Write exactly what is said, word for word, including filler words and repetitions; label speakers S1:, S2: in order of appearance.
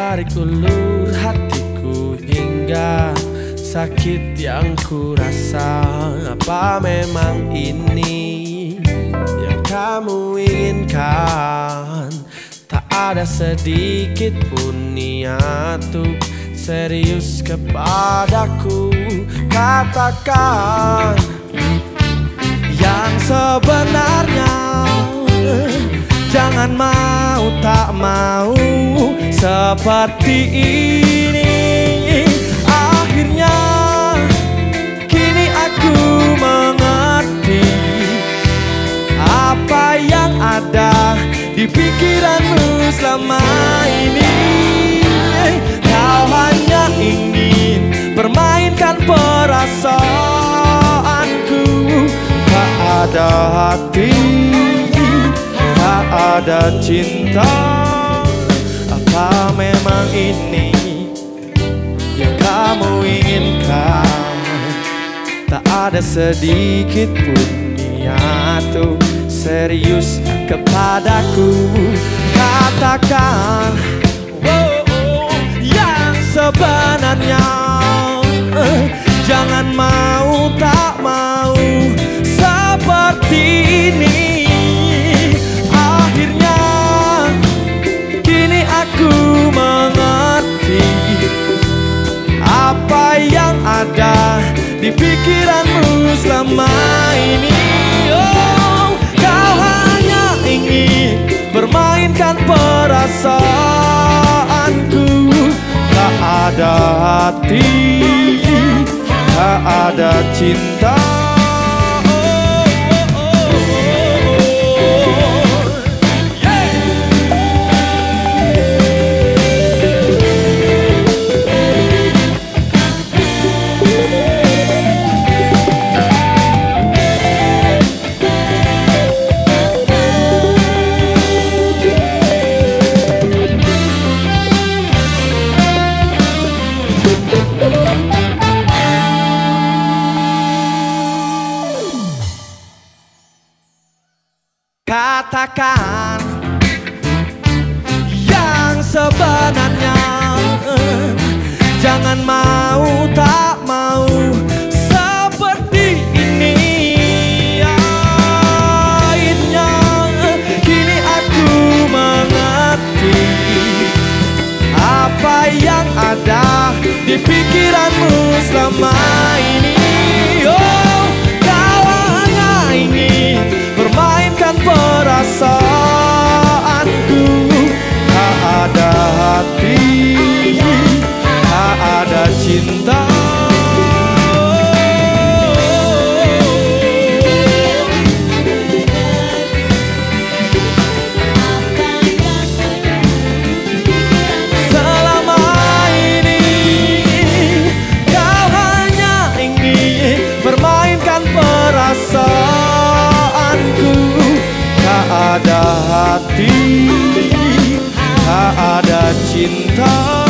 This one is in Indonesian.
S1: tarik ulur hatiku hingga sakit yang ku rasa. Apa memang ini yang kamu inginkan? Tak ada sedikit pun niat untuk serius kepadaku. Katakan yang sebenarnya, jangan mau tak mau seperti ini. Akhirnya kini aku mengerti apa yang ada di pikiranmu selama ini. Kau hanya ingin permainkan perasaanku. Tak ada hati, tak ada cinta. Apa memang ini yang kamu inginkan? Tak ada sedikit pun niat untuk serius kepadaku. Katakan oh, oh, yang sebenarnya, jangan mau tak mau seperti ini. Akhirnya kini aku mengerti apa yang ada di pikiranmu selama ini. Oh, kau hanya ingin permainkan perasaanku. Tak ada hati, tak ada cinta. Katakan yang sebenarnya, jangan mau tak mau seperti ini. Akhirnya kini aku mengerti apa yang ada di pikiranmu selama ini. Oh, kau hanya ingin permainkan perasaanku. Tak ada hati, tak ada cinta. Selama ini kau hanya ingin permainkan perasaanku. Tak ada hati, tak ada cinta.